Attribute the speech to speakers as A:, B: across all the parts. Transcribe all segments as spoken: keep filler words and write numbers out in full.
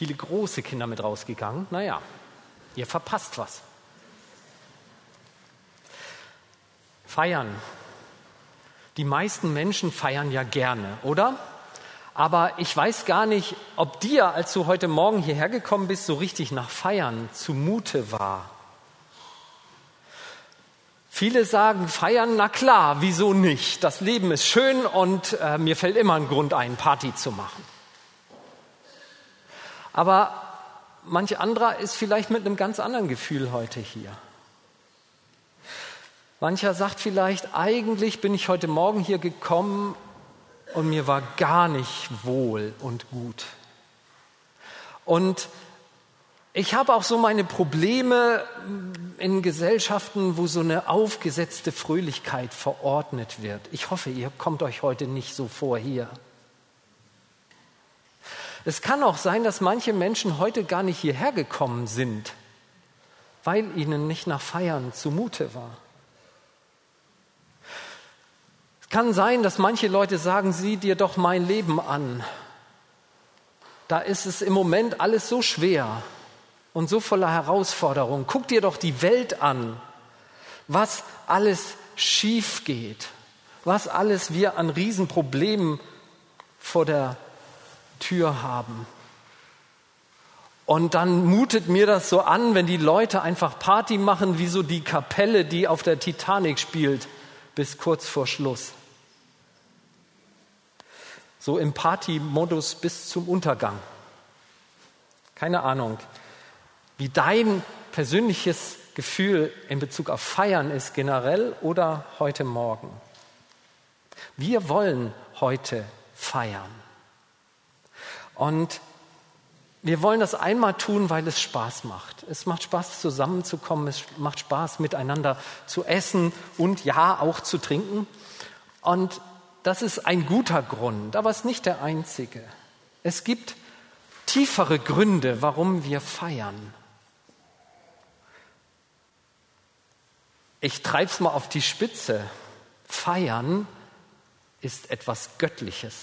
A: viele große Kinder mit rausgegangen. Naja, ihr verpasst was. Feiern. Die meisten Menschen feiern ja gerne, oder? Aber ich weiß gar nicht, ob dir, als du heute Morgen hierher gekommen bist, so richtig nach Feiern zumute war. Viele sagen, feiern, na klar, wieso nicht? Das Leben ist schön und äh, mir fällt immer ein Grund ein, Party zu machen. Aber manch anderer ist vielleicht mit einem ganz anderen Gefühl heute hier. Mancher sagt vielleicht, eigentlich bin ich heute Morgen hier gekommen und mir war gar nicht wohl und gut. Und ich habe auch so meine Probleme in Gesellschaften, wo so eine aufgesetzte Fröhlichkeit verordnet wird. Ich hoffe, ihr kommt euch heute nicht so vor hier. Es kann auch sein, dass manche Menschen heute gar nicht hierher gekommen sind, weil ihnen nicht nach Feiern zumute war. Es kann sein, dass manche Leute sagen, sieh dir doch mein Leben an. Da ist es im Moment alles so schwer und so voller Herausforderungen. Guck dir doch die Welt an, was alles schief geht, was alles wir an Riesenproblemen vor der Tür haben. Und dann mutet mir das so an, wenn die Leute einfach Party machen, wie so die Kapelle, die auf der Titanic spielt, bis kurz vor Schluss. So im Partymodus bis zum Untergang. Keine Ahnung, wie dein persönliches Gefühl in Bezug auf Feiern ist, generell oder heute Morgen. Wir wollen heute feiern. Und wir wollen das einmal tun, weil es Spaß macht. Es macht Spaß, zusammenzukommen. Es macht Spaß, miteinander zu essen und ja, auch zu trinken. Und das ist ein guter Grund, aber es ist nicht der einzige. Es gibt tiefere Gründe, warum wir feiern. Ich treibe es mal auf die Spitze. Feiern ist etwas Göttliches.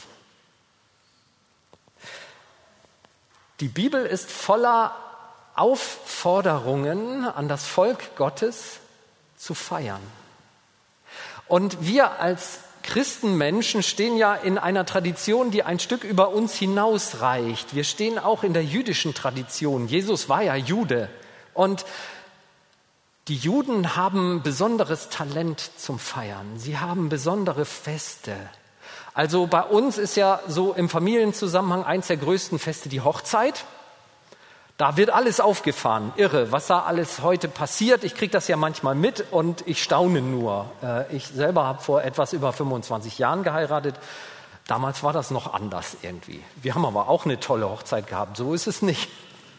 A: Die Bibel ist voller Aufforderungen an das Volk Gottes zu feiern. Und wir als Christenmenschen stehen ja in einer Tradition, die ein Stück über uns hinausreicht. Wir stehen auch in der jüdischen Tradition. Jesus war ja Jude. Und die Juden haben besonderes Talent zum Feiern. Sie haben besondere Feste. Also bei uns ist ja so im Familienzusammenhang eins der größten Feste die Hochzeit. Da wird alles aufgefahren, irre, was da alles heute passiert. Ich kriege das ja manchmal mit und ich staune nur. Ich selber habe vor etwas über fünfundzwanzig Jahren geheiratet. Damals war das noch anders irgendwie. Wir haben aber auch eine tolle Hochzeit gehabt, so ist es nicht.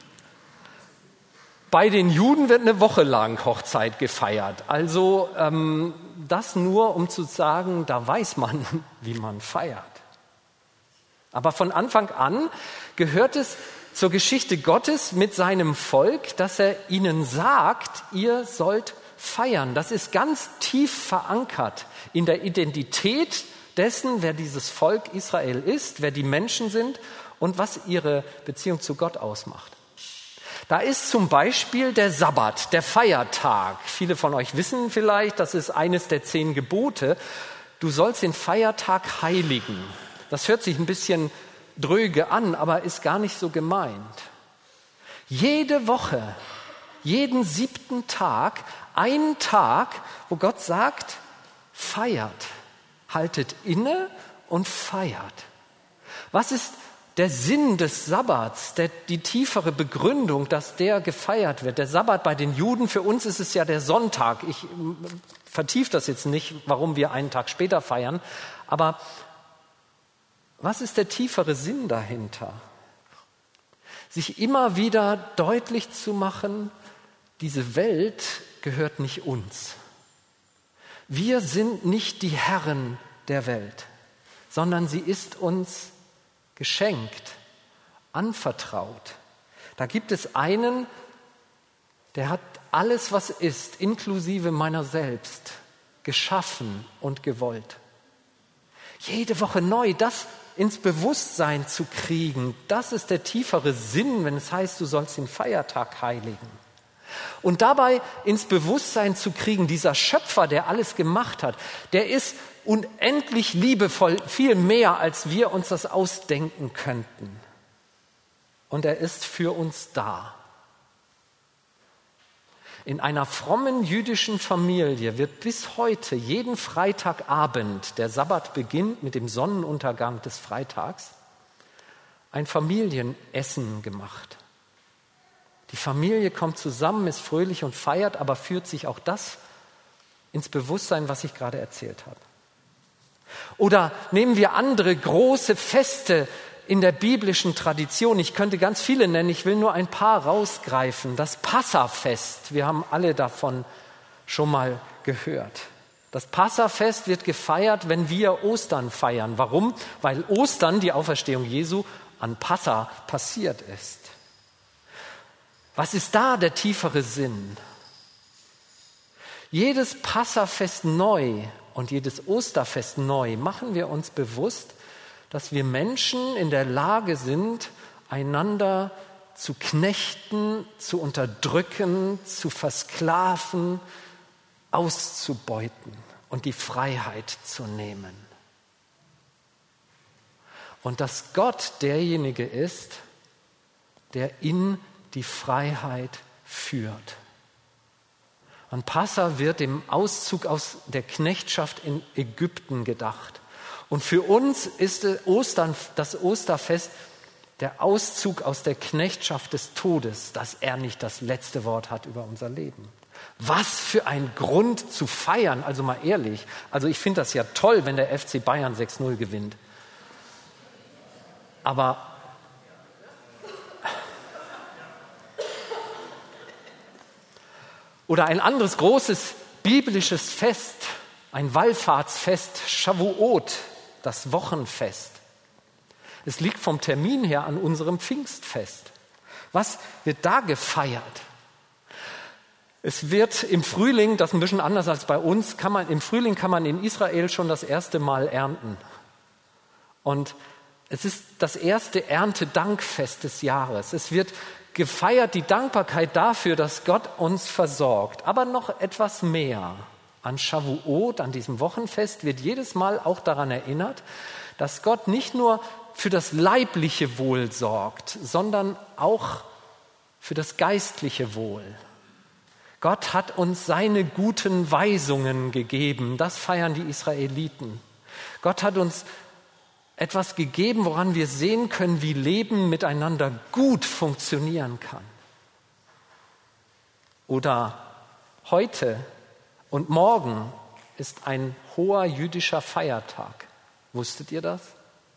A: Bei den Juden wird eine Woche lang Hochzeit gefeiert. Also ähm, das nur, um zu sagen, da weiß man, wie man feiert. Aber von Anfang an gehört es zur Geschichte Gottes mit seinem Volk, dass er ihnen sagt, ihr sollt feiern. Das ist ganz tief verankert in der Identität dessen, wer dieses Volk Israel ist, wer die Menschen sind und was ihre Beziehung zu Gott ausmacht. Da ist zum Beispiel der Sabbat, der Feiertag. Viele von euch wissen vielleicht, das ist eines der zehn Gebote. Du sollst den Feiertag heiligen. Das hört sich ein bisschen dröge an, aber ist gar nicht so gemeint. Jede Woche, jeden siebten Tag, ein Tag, wo Gott sagt, feiert, haltet inne und feiert. Was ist der Sinn des Sabbats, der, die tiefere Begründung, dass der gefeiert wird? Der Sabbat bei den Juden, für uns ist es ja der Sonntag. Ich vertiefe das jetzt nicht, warum wir einen Tag später feiern, aber was ist der tiefere Sinn dahinter? Sich immer wieder deutlich zu machen, diese Welt gehört nicht uns. Wir sind nicht die Herren der Welt, sondern sie ist uns geschenkt, anvertraut. Da gibt es einen, der hat alles, was ist, inklusive meiner selbst, geschaffen und gewollt. Jede Woche neu, das ins Bewusstsein zu kriegen. Das ist der tiefere Sinn, wenn es heißt, du sollst den Feiertag heiligen. Und dabei ins Bewusstsein zu kriegen, dieser Schöpfer, der alles gemacht hat, der ist unendlich liebevoll, viel mehr, als wir uns das ausdenken könnten. Und er ist für uns da. In einer frommen jüdischen Familie wird bis heute jeden Freitagabend, der Sabbat beginnt mit dem Sonnenuntergang des Freitags, ein Familienessen gemacht. Die Familie kommt zusammen, ist fröhlich und feiert, aber führt sich auch das ins Bewusstsein, was ich gerade erzählt habe. Oder nehmen wir andere große Feste in der biblischen Tradition. Ich könnte ganz viele nennen, ich will nur ein paar rausgreifen. Das Passafest, wir haben alle davon schon mal gehört. Das Passafest wird gefeiert, wenn wir Ostern feiern. Warum? Weil Ostern, die Auferstehung Jesu, an Passa passiert ist. Was ist da der tiefere Sinn? Jedes Passafest neu und jedes Osterfest neu machen wir uns bewusst, dass wir Menschen in der Lage sind, einander zu knechten, zu unterdrücken, zu versklaven, auszubeuten und die Freiheit zu nehmen. Und dass Gott derjenige ist, der in die Freiheit führt. An Passa wird dem Auszug aus der Knechtschaft in Ägypten gedacht. Und für uns ist Ostern, das Osterfest der Auszug aus der Knechtschaft des Todes, dass er nicht das letzte Wort hat über unser Leben. Was für ein Grund zu feiern, also mal ehrlich. Also ich finde das ja toll, wenn der F C Bayern sechs null gewinnt. Aber oder ein anderes großes biblisches Fest, ein Wallfahrtsfest, Shavuot, das Wochenfest. Es liegt vom Termin her an unserem Pfingstfest. Was wird da gefeiert? Es wird im Frühling, das ist ein bisschen anders als bei uns, kann man, im Frühling kann man in Israel schon das erste Mal ernten. Und es ist das erste Erntedankfest des Jahres. Es wird gefeiert die Dankbarkeit dafür, dass Gott uns versorgt. Aber noch etwas mehr. An Shavuot, an diesem Wochenfest, wird jedes Mal auch daran erinnert, dass Gott nicht nur für das leibliche Wohl sorgt, sondern auch für das geistliche Wohl. Gott hat uns seine guten Weisungen gegeben. Das feiern die Israeliten. Gott hat uns etwas gegeben, woran wir sehen können, wie Leben miteinander gut funktionieren kann. Oder heute und morgen ist ein hoher jüdischer Feiertag. Wusstet ihr das?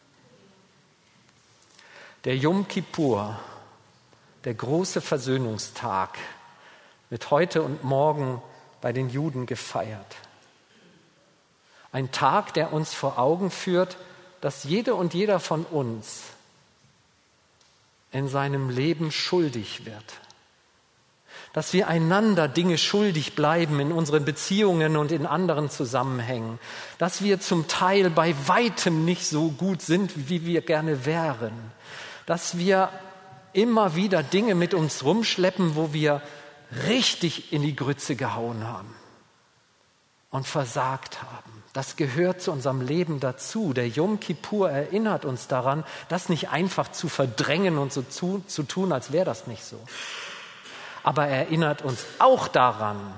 A: Der Yom Kippur, der große Versöhnungstag, wird heute und morgen bei den Juden gefeiert. Ein Tag, der uns vor Augen führt, dass jede und jeder von uns in seinem Leben schuldig wird. Dass wir einander Dinge schuldig bleiben in unseren Beziehungen und in anderen Zusammenhängen. Dass wir zum Teil bei weitem nicht so gut sind, wie wir gerne wären. Dass wir immer wieder Dinge mit uns rumschleppen, wo wir richtig in die Grütze gehauen haben und versagt haben. Das gehört zu unserem Leben dazu. Der Yom Kippur erinnert uns daran, das nicht einfach zu verdrängen und so zu, zu tun, als wäre das nicht so. Aber er erinnert uns auch daran,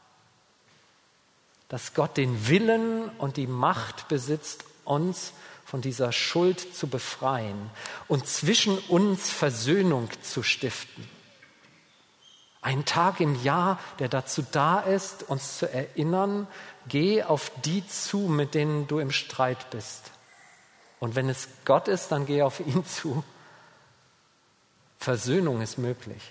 A: dass Gott den Willen und die Macht besitzt, uns von dieser Schuld zu befreien und zwischen uns Versöhnung zu stiften. Ein Tag im Jahr, der dazu da ist, uns zu erinnern, geh auf die zu, mit denen du im Streit bist. Und wenn es Gott ist, dann geh auf ihn zu. Versöhnung ist möglich.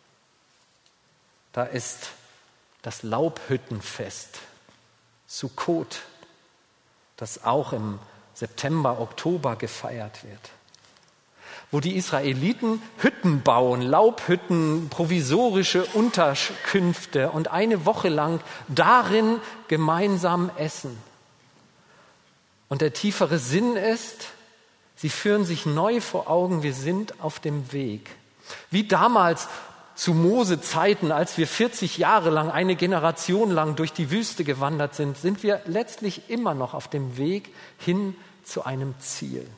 A: Da ist das Laubhüttenfest, Sukkot, das auch im September, Oktober gefeiert wird. Wo die Israeliten Hütten bauen, Laubhütten, provisorische Unterkünfte und eine Woche lang darin gemeinsam essen. Und der tiefere Sinn ist, Sie führen sich neu vor Augen, wir sind auf dem Weg. Wie damals zu Mose-Zeiten, als wir vierzig Jahre lang, eine Generation lang durch die Wüste gewandert sind, sind wir letztlich immer noch auf dem Weg hin zu einem Ziel.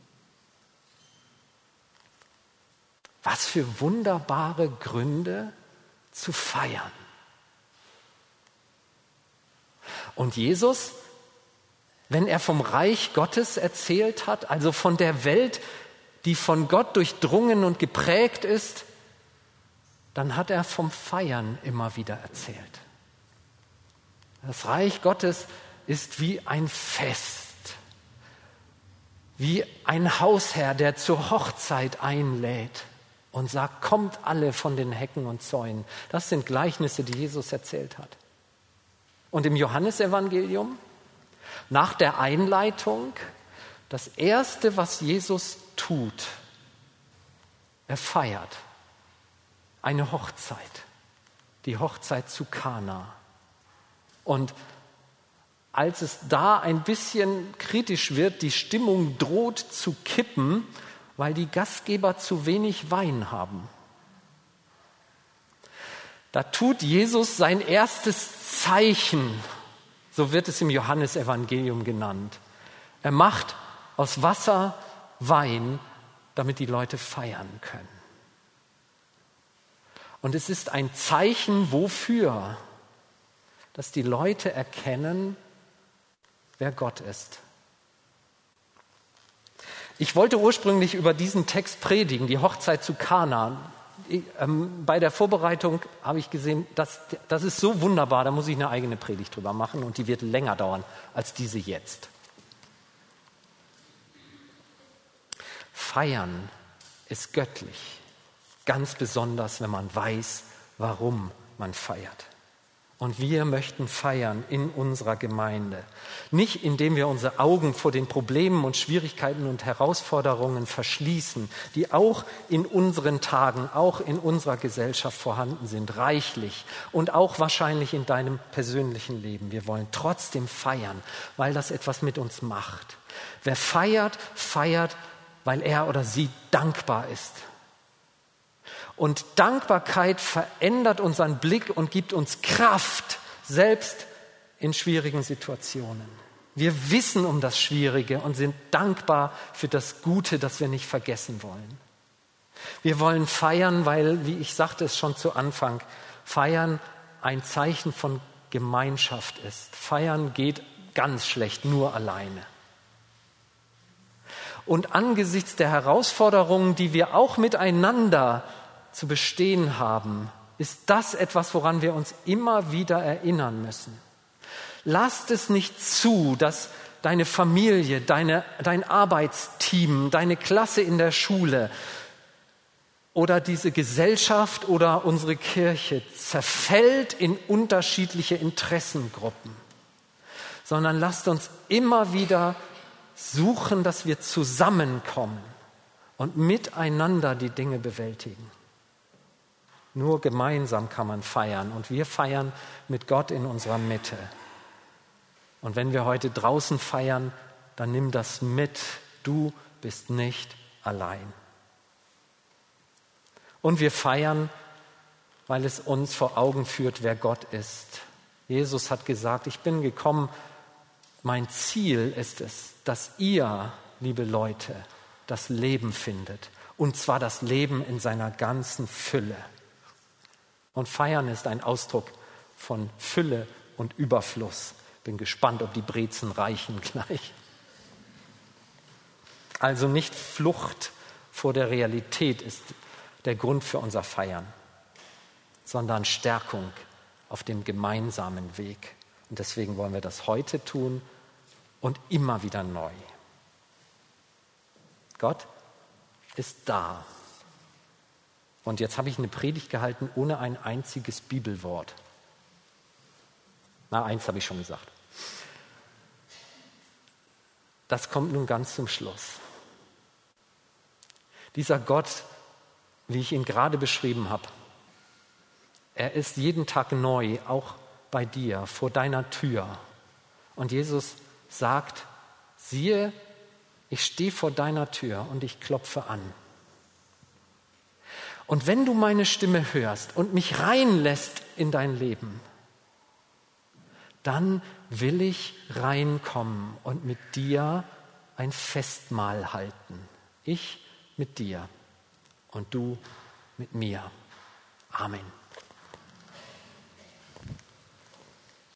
A: Was für wunderbare Gründe zu feiern. Und Jesus, wenn er vom Reich Gottes erzählt hat, also von der Welt, die von Gott durchdrungen und geprägt ist, dann hat er vom Feiern immer wieder erzählt. Das Reich Gottes ist wie ein Fest, wie ein Hausherr, der zur Hochzeit einlädt und sagt, kommt alle von den Hecken und Zäunen. Das sind Gleichnisse, die Jesus erzählt hat. Und im Johannesevangelium, nach der Einleitung, das Erste, was Jesus tut, er feiert eine Hochzeit, die Hochzeit zu Kana. Und als es da ein bisschen kritisch wird, die Stimmung droht zu kippen, weil die Gastgeber zu wenig Wein haben. Da tut Jesus sein erstes Zeichen, so wird es im Johannesevangelium genannt. Er macht aus Wasser Wein, damit die Leute feiern können. Und es ist ein Zeichen wofür? Dass die Leute erkennen, wer Gott ist. Ich wollte ursprünglich über diesen Text predigen, die Hochzeit zu Kana. Ich, ähm, bei der Vorbereitung habe ich gesehen, das, das ist so wunderbar, da muss ich eine eigene Predigt drüber machen und die wird länger dauern als diese jetzt. Feiern ist göttlich, ganz besonders, wenn man weiß, warum man feiert. Und wir möchten feiern in unserer Gemeinde. Nicht, indem wir unsere Augen vor den Problemen und Schwierigkeiten und Herausforderungen verschließen, die auch in unseren Tagen, auch in unserer Gesellschaft vorhanden sind, reichlich und auch wahrscheinlich in deinem persönlichen Leben. Wir wollen trotzdem feiern, weil das etwas mit uns macht. Wer feiert, feiert, weil er oder sie dankbar ist. Und Dankbarkeit verändert unseren Blick und gibt uns Kraft, selbst in schwierigen Situationen. Wir wissen um das Schwierige und sind dankbar für das Gute, das wir nicht vergessen wollen. Wir wollen feiern, weil, wie ich sagte es schon zu Anfang, Feiern ein Zeichen von Gemeinschaft ist. Feiern geht ganz schlecht, nur alleine. Und angesichts der Herausforderungen, die wir auch miteinander zu bestehen haben, ist das etwas, woran wir uns immer wieder erinnern müssen. Lasst es nicht zu, dass deine Familie, deine, dein Arbeitsteam, deine Klasse in der Schule oder diese Gesellschaft oder unsere Kirche zerfällt in unterschiedliche Interessengruppen, sondern lasst uns immer wieder suchen, dass wir zusammenkommen und miteinander die Dinge bewältigen. Nur gemeinsam kann man feiern und wir feiern mit Gott in unserer Mitte. Und wenn wir heute draußen feiern, dann nimm das mit. Du bist nicht allein. Und wir feiern, weil es uns vor Augen führt, wer Gott ist. Jesus hat gesagt, ich bin gekommen, mein Ziel ist es, dass ihr, liebe Leute, das Leben findet. Und zwar das Leben in seiner ganzen Fülle. Und feiern ist ein Ausdruck von Fülle und Überfluss. Bin gespannt, ob die Brezen reichen gleich. Also nicht Flucht vor der Realität ist der Grund für unser Feiern, sondern Stärkung auf dem gemeinsamen Weg. Und deswegen wollen wir das heute tun und immer wieder neu. Gott ist da. Und jetzt habe ich eine Predigt gehalten ohne ein einziges Bibelwort. Na, eins habe ich schon gesagt. Das kommt nun ganz zum Schluss. Dieser Gott, wie ich ihn gerade beschrieben habe, er ist jeden Tag neu, auch bei dir, vor deiner Tür. Und Jesus sagt, siehe, ich stehe vor deiner Tür und ich klopfe an. Und wenn du meine Stimme hörst und mich reinlässt in dein Leben, dann will ich reinkommen und mit dir ein Festmahl halten. Ich mit dir und du mit mir. Amen.